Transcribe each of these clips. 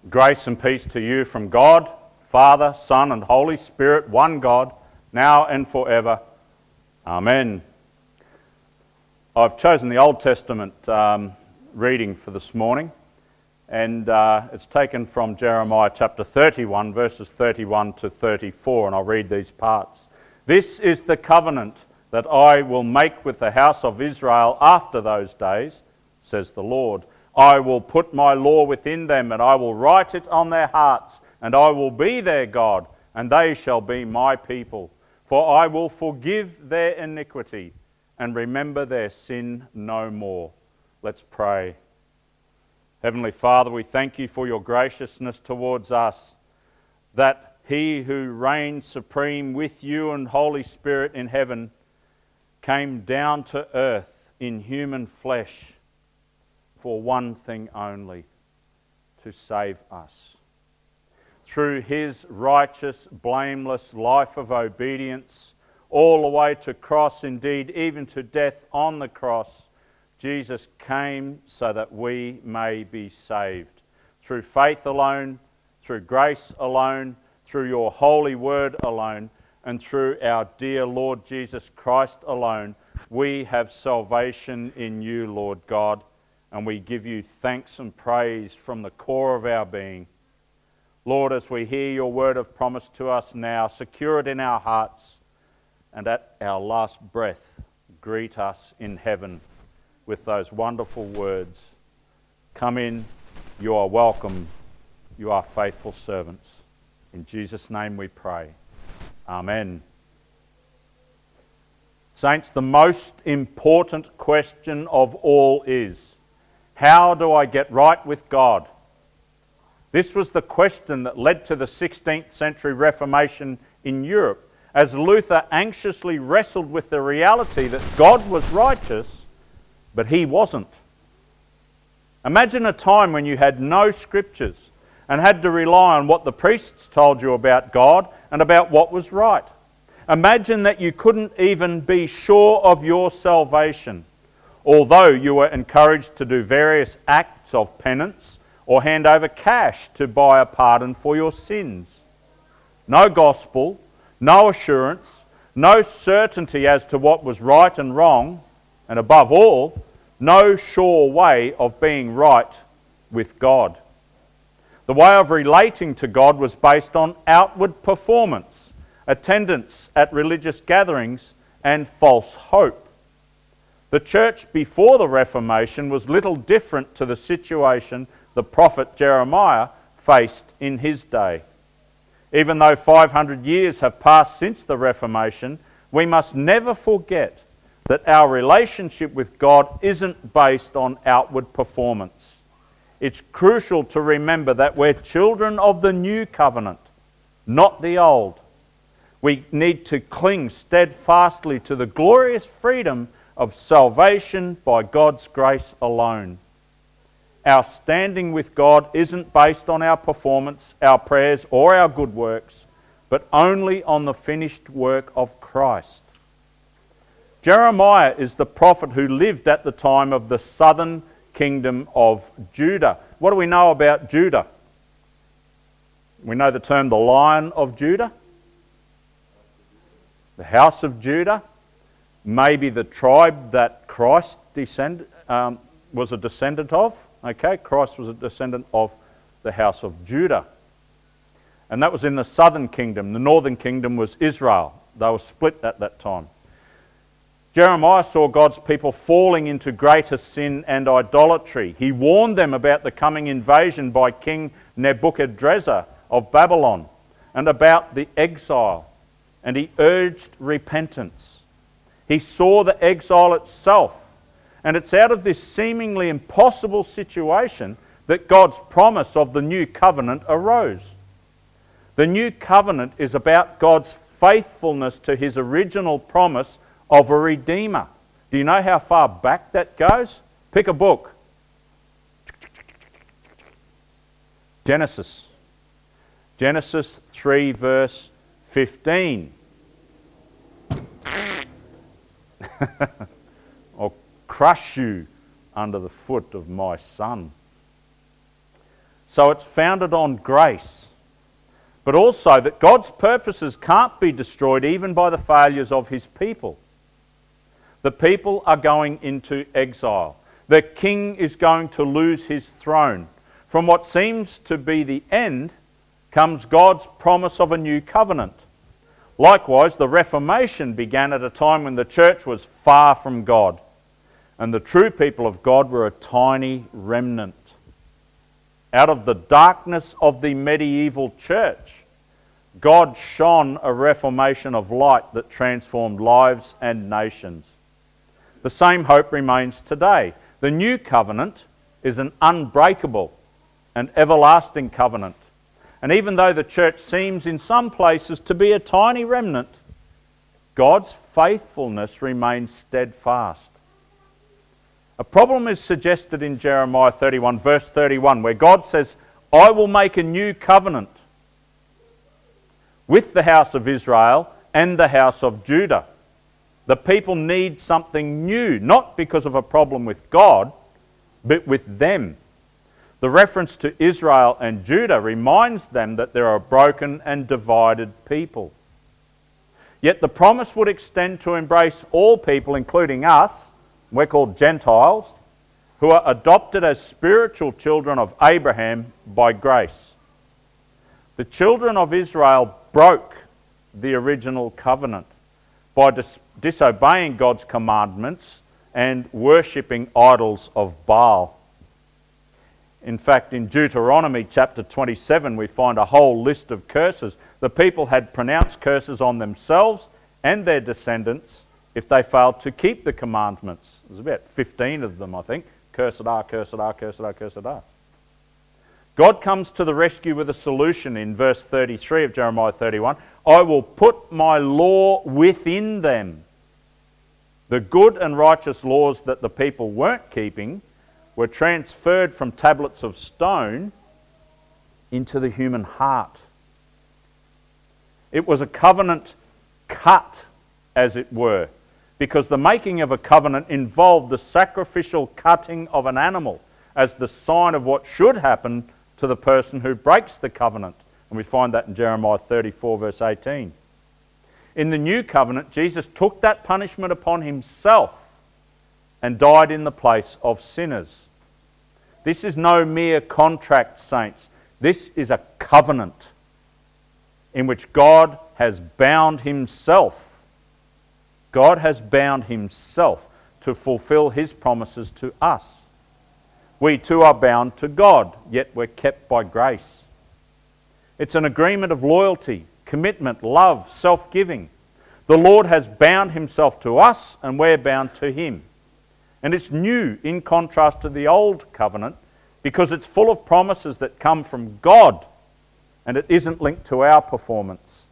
Grace and peace to you from God, Father, Son and Holy Spirit, one God, now and forever. Amen. I've chosen the Old Testament reading for this morning, and it's taken from Jeremiah chapter 31, verses 31 to 34, and I'll read these parts. This is the covenant that I will make with the house of Israel after those days, says the Lord. I will put my law within them, and I will write it on their hearts, and I will be their God, and they shall be my people. For I will forgive their iniquity, and remember their sin no more. Let's pray. Heavenly Father, we thank you for your graciousness towards us, that he who reigns supreme with you and Holy Spirit in heaven came down to earth in human flesh for one thing only, to save us. Through his righteous, blameless life of obedience, all the way to cross, indeed even to death on the cross, Jesus came so that we may be saved. Through faith alone, through grace alone, through your holy word alone, and through our dear Lord Jesus Christ alone, we have salvation in you, Lord God. And we give you thanks and praise from the core of our being. Lord, as we hear your word of promise to us now, secure it in our hearts, and at our last breath, greet us in heaven with those wonderful words. Come in, you are welcome, you are faithful servants. In Jesus' name we pray. Amen. Saints, the most important question of all is, how do I get right with God? This was the question that led to the 16th century Reformation in Europe, as Luther anxiously wrestled with the reality that God was righteous, but he wasn't. Imagine a time when you had no scriptures and had to rely on what the priests told you about God and about what was right. Imagine that you couldn't even be sure of your salvation, although you were encouraged to do various acts of penance or hand over cash to buy a pardon for your sins. No gospel, no assurance, no certainty as to what was right and wrong, and above all, no sure way of being right with God. The way of relating to God was based on outward performance, attendance at religious gatherings, and false hope. The church before the Reformation was little different to the situation the prophet Jeremiah faced in his day. Even though 500 years have passed since the Reformation, we must never forget that our relationship with God isn't based on outward performance. It's crucial to remember that we're children of the new covenant, not the old. We need to cling steadfastly to the glorious freedom of salvation by God's grace alone. Our standing with God isn't based on our performance, our prayers, or our good works, but only on the finished work of Christ. Jeremiah is the prophet who lived at the time of the southern kingdom of Judah. What do we know about Judah? We know the term the Lion of Judah, the house of Judah, maybe the tribe that Christ was a descendant of. Okay, Christ was a descendant of the house of Judah. And that was in the southern kingdom. The northern kingdom was Israel. They were split at that time. Jeremiah saw God's people falling into greater sin and idolatry. He warned them about the coming invasion by King Nebuchadnezzar of Babylon and about the exile. And he urged repentance. He saw the exile itself. And it's out of this seemingly impossible situation that God's promise of the new covenant arose. The new covenant is about God's faithfulness to his original promise of a Redeemer. Do you know how far back that goes? Pick a book. Genesis. Genesis 3 verse 15. Or crush you under the foot of my son. So it's founded on grace. But also that God's purposes can't be destroyed even by the failures of his people. The people are going into exile. The king is going to lose his throne. From what seems to be the end comes God's promise of a new covenant. Likewise, the Reformation began at a time when the church was far from God, and the true people of God were a tiny remnant. Out of the darkness of the medieval church, God shone a reformation of light that transformed lives and nations. The same hope remains today. The new covenant is an unbreakable and everlasting covenant. And even though the church seems in some places to be a tiny remnant, God's faithfulness remains steadfast. A problem is suggested in Jeremiah 31, verse 31, where God says, I will make a new covenant with the house of Israel and the house of Judah. The people need something new, not because of a problem with God, but with them. The reference to Israel and Judah reminds them that there are a broken and divided people. Yet the promise would extend to embrace all people, including us, we're called Gentiles, who are adopted as spiritual children of Abraham by grace. The children of Israel broke the original covenant by disobeying God's commandments and worshipping idols of Baal. In fact, in Deuteronomy chapter 27, we find a whole list of curses. The people had pronounced curses on themselves and their descendants if they failed to keep the commandments. There's about 15 of them, I think. Cursed are, cursed are, cursed are, cursed are. God comes to the rescue with a solution in verse 33 of Jeremiah 31. I will put my law within them. The good and righteous laws that the people weren't keeping were transferred from tablets of stone into the human heart. It was a covenant cut, as it were, because the making of a covenant involved the sacrificial cutting of an animal as the sign of what should happen to the person who breaks the covenant. And we find that in Jeremiah 34, verse 18. In the new covenant, Jesus took that punishment upon himself and died in the place of sinners. This is no mere contract, saints. This is a covenant in which God has bound himself. God has bound himself to fulfill his promises to us. We too are bound to God, yet we're kept by grace. It's an agreement of loyalty, commitment, love, self-giving. The Lord has bound himself to us and we're bound to him. And it's new in contrast to the old covenant because it's full of promises that come from God and it isn't linked to our performance.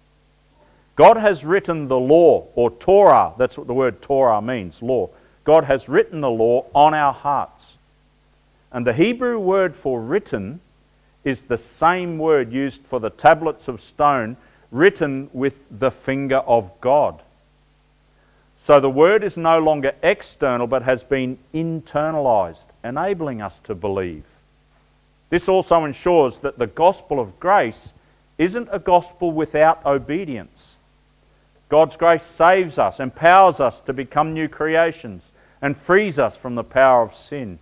God has written the law, or Torah, that's what the word Torah means, law. God has written the law on our hearts. And the Hebrew word for written is the same word used for the tablets of stone written with the finger of God. So the word is no longer external but has been internalized, enabling us to believe. This also ensures that the gospel of grace isn't a gospel without obedience. God's grace saves us, empowers us to become new creations, and frees us from the power of sin.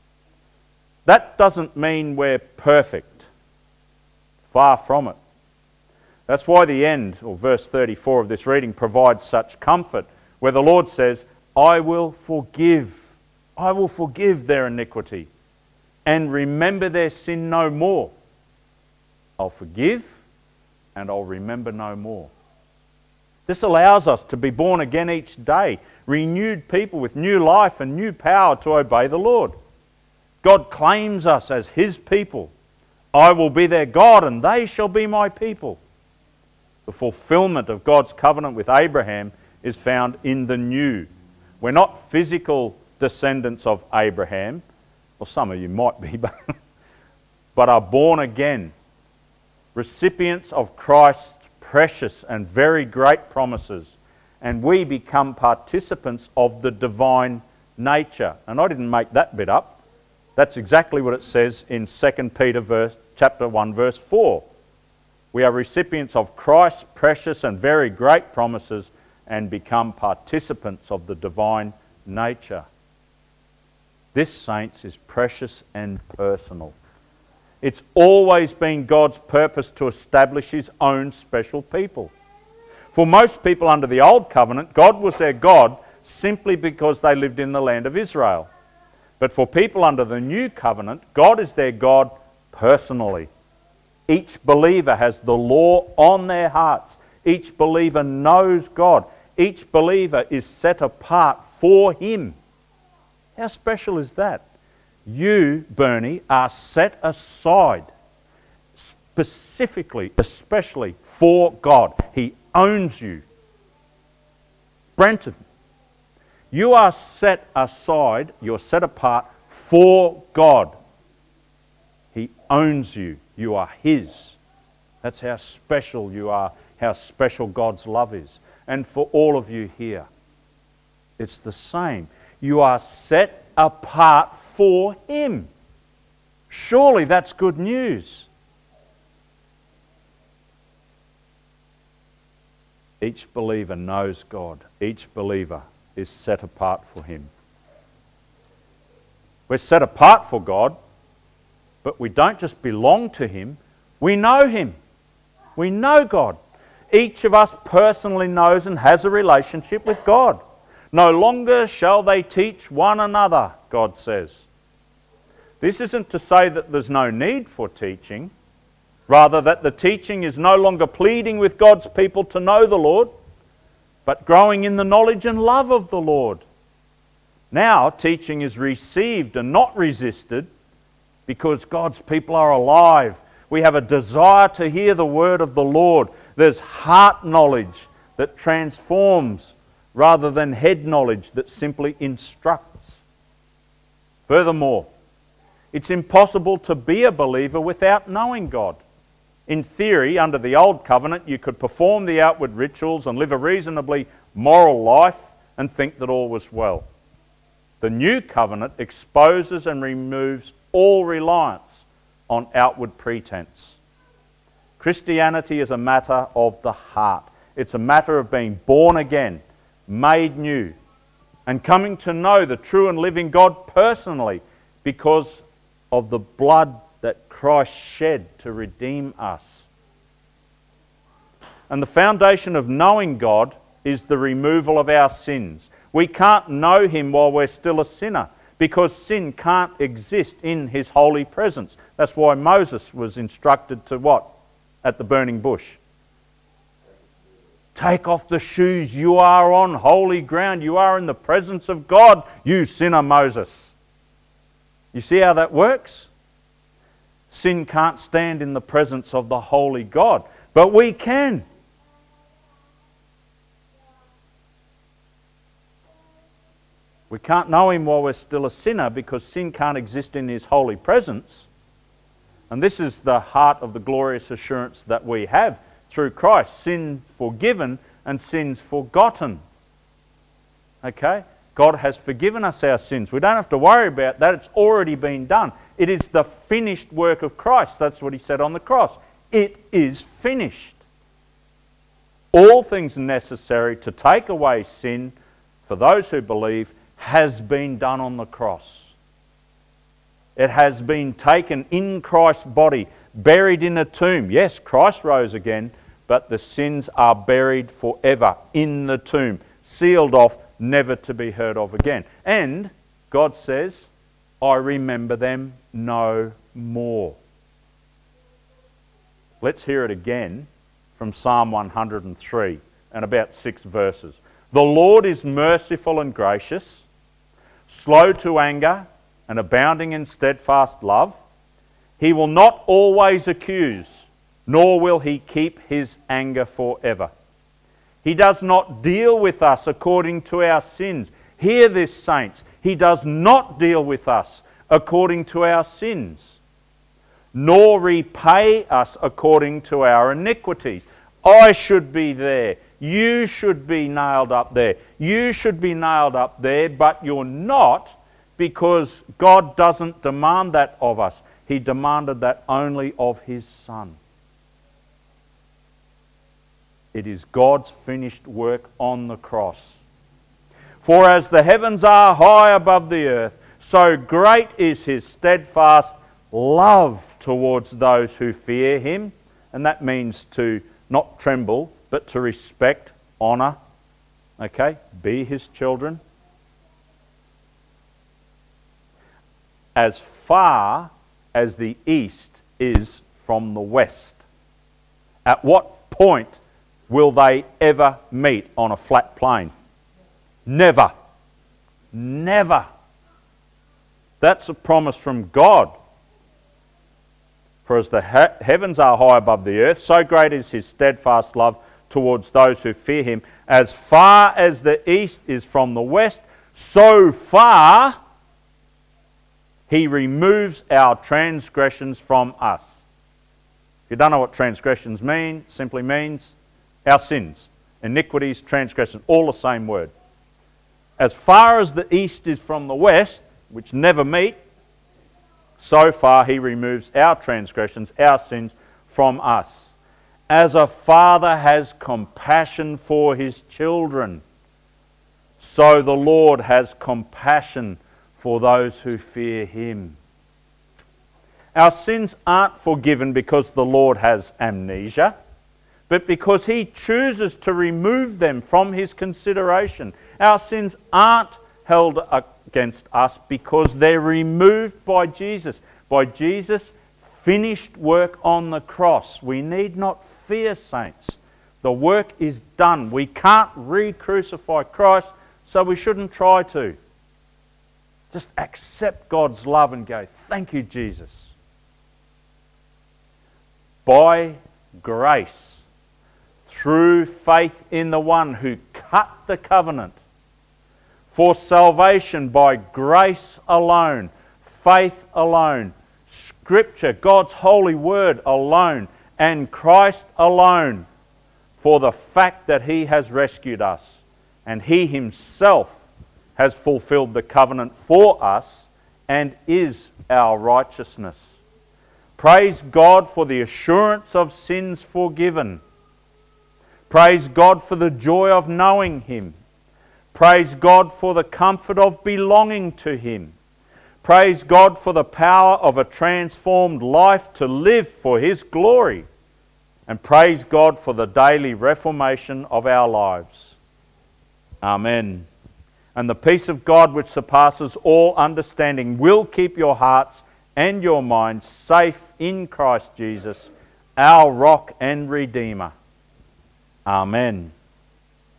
That doesn't mean we're perfect. Far from it. That's why the end, or verse 34 of this reading, provides such comfort, where the Lord says, I will forgive their iniquity and remember their sin no more. I'll forgive and I'll remember no more. This allows us to be born again each day, renewed people with new life and new power to obey the Lord. God claims us as his people. I will be their God and they shall be my people. The fulfillment of God's covenant with Abraham is found in the new. We're not physical descendants of Abraham, well, some of you might be, but are born again, recipients of Christ's precious and very great promises, and we become participants of the divine nature. And I didn't make that bit up. That's exactly what it says in 2 Peter chapter 1 verse 4. We are recipients of Christ's precious and very great promises and become participants of the divine nature. This, saints, is precious and personal. It's always been God's purpose to establish His own special people. For most people under the Old Covenant, God was their God simply because they lived in the land of Israel. But for people under the New Covenant, God is their God personally. Each believer has the law on their hearts. Each believer knows God. Each believer is set apart for Him. How special is that? You, Bernie, are set aside specifically, especially for God. He owns you. Brenton, you are set aside, you're set apart for God. He owns you. You are His. That's how special you are, how special God's love is. And for all of you here, it's the same. You are set apart for Him. Surely that's good news. Each believer knows God. Each believer is set apart for Him. We're set apart for God, but we don't just belong to Him, we know Him. We know God. Each of us personally knows and has a relationship with God. No longer shall they teach one another, God says. This isn't to say that there's no need for teaching, rather that the teaching is no longer pleading with God's people to know the Lord, but growing in the knowledge and love of the Lord. Now teaching is received and not resisted because God's people are alive. We have a desire to hear the word of the Lord. There's heart knowledge that transforms rather than head knowledge that simply instructs. Furthermore, it's impossible to be a believer without knowing God. In theory, under the Old Covenant, you could perform the outward rituals and live a reasonably moral life and think that all was well. The New Covenant exposes and removes all reliance on outward pretense. Christianity is a matter of the heart. It's a matter of being born again, made new, and coming to know the true and living God personally because of the blood that Christ shed to redeem us. And the foundation of knowing God is the removal of our sins. We can't know Him while we're still a sinner because sin can't exist in His holy presence. That's why Moses was instructed to what? At the burning bush. Take off the shoes, you are on holy ground. You are in the presence of God, you sinner Moses. You see how that works? Sin can't stand in the presence of the holy God, but we can. We can't know Him while we're still a sinner because sin can't exist in His holy presence. And this is the heart of the glorious assurance that we have through Christ. Sin forgiven and sins forgotten. Okay? God has forgiven us our sins. We don't have to worry about that. It's already been done. It is the finished work of Christ. That's what He said on the cross. It is finished. All things necessary to take away sin for those who believe has been done on the cross. It has been taken in Christ's body, buried in a tomb. Yes, Christ rose again, but the sins are buried forever in the tomb, sealed off, never to be heard of again. And God says, I remember them no more. Let's hear it again from Psalm 103 and about 6 verses. The Lord is merciful and gracious, slow to anger and abounding in steadfast love. He will not always accuse, nor will He keep His anger forever. He does not deal with us according to our sins. Hear this, saints. He does not deal with us according to our sins, nor repay us according to our iniquities. I should be there. You should be nailed up there. You should be nailed up there, but you're not because God doesn't demand that of us. He demanded that only of His Son. It is God's finished work on the cross. For as the heavens are high above the earth, so great is His steadfast love towards those who fear Him. And that means to not tremble, but to respect, honour. Okay? Be His children. As far as the east is from the west. At what point will they ever meet on a flat plain? Never. Never. That's a promise from God. For as the heavens are high above the earth, so great is His steadfast love towards those who fear Him. As far as the east is from the west, so far He removes our transgressions from us. If you don't know what transgressions mean, it simply means our sins, iniquities, transgressions, all the same word. As far as the east is from the west, which never meet, so far He removes our transgressions, our sins from us. As a father has compassion for his children, so the Lord has compassion for those who fear Him. Our sins aren't forgiven because the Lord has amnesia, but because He chooses to remove them from His consideration. Our sins aren't held against us because they're removed by Jesus. By Jesus' finished work on the cross. We need not fear, saints. The work is done. We can't re-crucify Christ, so we shouldn't try to. Just accept God's love and go, thank you, Jesus. By grace, through faith in the one who cut the covenant, for salvation by grace alone, faith alone, Scripture, God's holy word alone, and Christ alone, for the fact that He has rescued us and He Himself has fulfilled the covenant for us and is our righteousness. Praise God for the assurance of sins forgiven. Praise God for the joy of knowing Him. Praise God for the comfort of belonging to Him. Praise God for the power of a transformed life to live for His glory. And praise God for the daily reformation of our lives. Amen. And the peace of God which surpasses all understanding will keep your hearts and your minds safe in Christ Jesus, our rock and redeemer. Amen.